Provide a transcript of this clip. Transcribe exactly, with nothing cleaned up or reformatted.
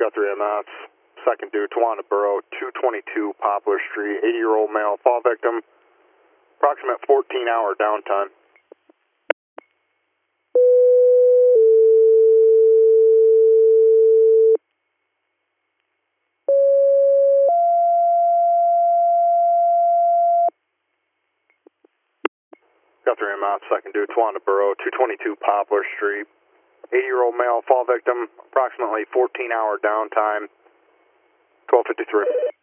Guthrie M S, second due, Tawana Borough, two twenty-two Poplar Street, eighty-year-old male, fall victim, approximate fourteen hour downtime. Guthrie M S, second due, Tawana Borough, two twenty-two Poplar Street, eighty-year-old male, fall victim, approximately fourteen hour downtime, twelve fifty-three.